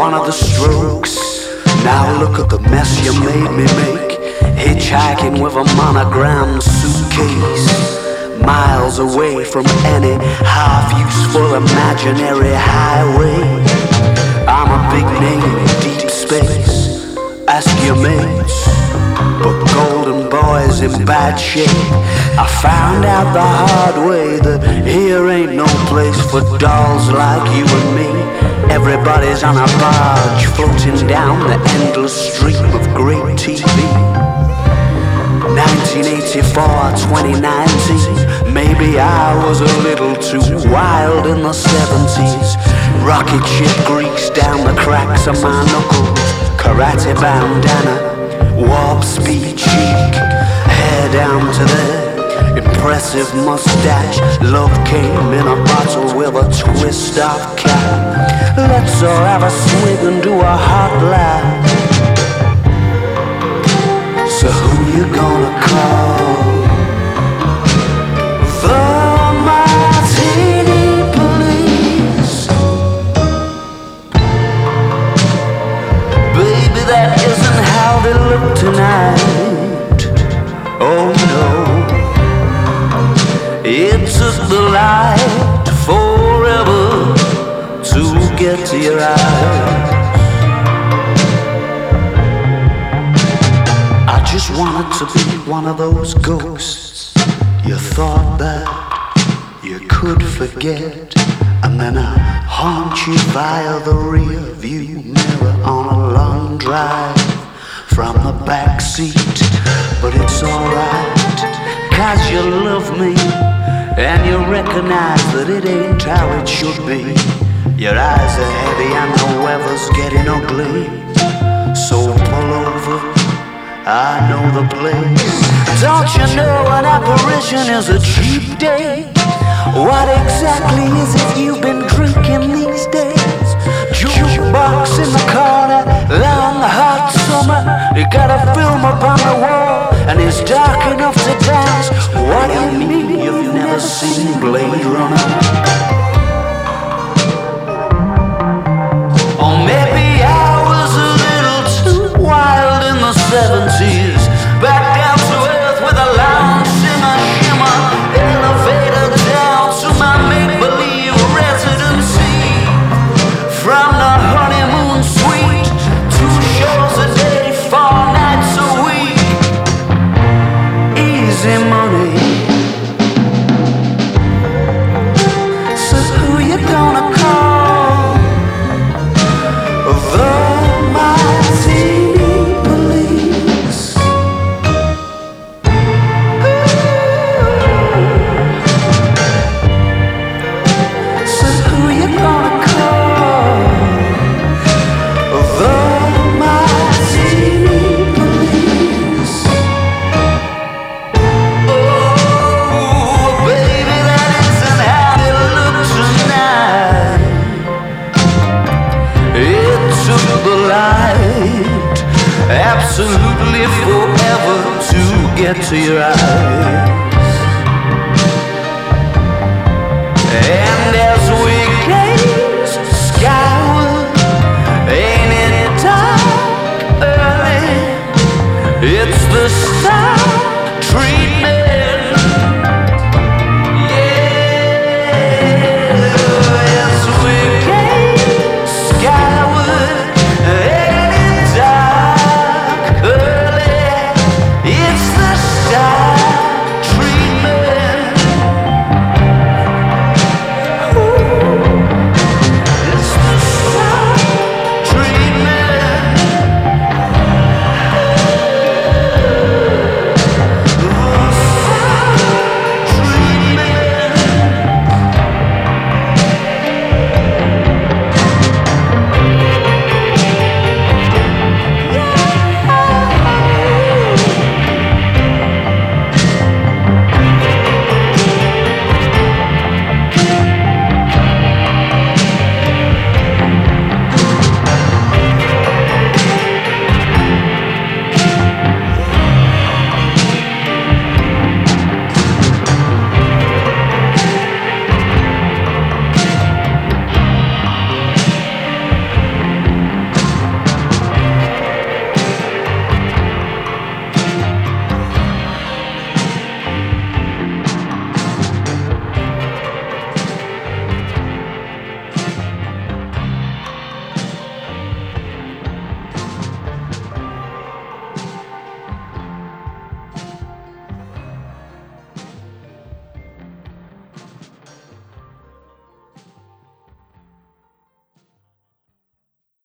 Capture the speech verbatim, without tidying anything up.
one of the strokes. Now look at the mess you made me make, hitchhiking with a monogrammed suitcase, miles away from any half-useful imaginary highway. I'm a big name in deep space, ask your mates, but Golden Boy's in bad shape. I found out the hard way that here ain't no place for dolls like you and me. Everybody's on a barge floating down the endless stream of great T V. nineteen eighty-four, twenty nineteen, maybe I was a little too wild in the seventies. Rocket ship grease down the cracks of my knuckles, karate bandana, warp speed cheek, hair down to there, impressive mustache. Love came in a bottle with a twist of cap. Let's all have a swig and do a hot laugh. So who you gonna call? The Martini Police. Baby, that isn't how they look tonight. Oh no, it took the light forever to get to your eyes. I just wanted to be one of those ghosts you thought that you could forget, and then I haunt you via the rear view mirror on a long drive from the back seat. But it's alright, cause you love me and you recognize that it ain't how it should be. Your eyes are heavy and the weather's getting ugly, so pull over, I know the place. Don't you know an apparition is a cheap date? What exactly is it you've been drinking these days? Jukebox in the corner, long hot summer. You got a film up on the wall and it's dark enough to dance. What do you mean you've never seen Blade Runner? Or maybe I was a little too wild in the seventies, back down to earth with a lounge shimmer, shimmer, elevator down to my make-believe residency. From the honeymoon suite, two shows a day, four nights a week. Easy money. So who you gonna call? The Martini Police. So who you gonna call? The Martini Police. Oh, baby, that isn't how it looks tonight. It took the light absolutely forever to get to your eyes. And as we gaze skyward, ain't it dark early? It's the star treatment.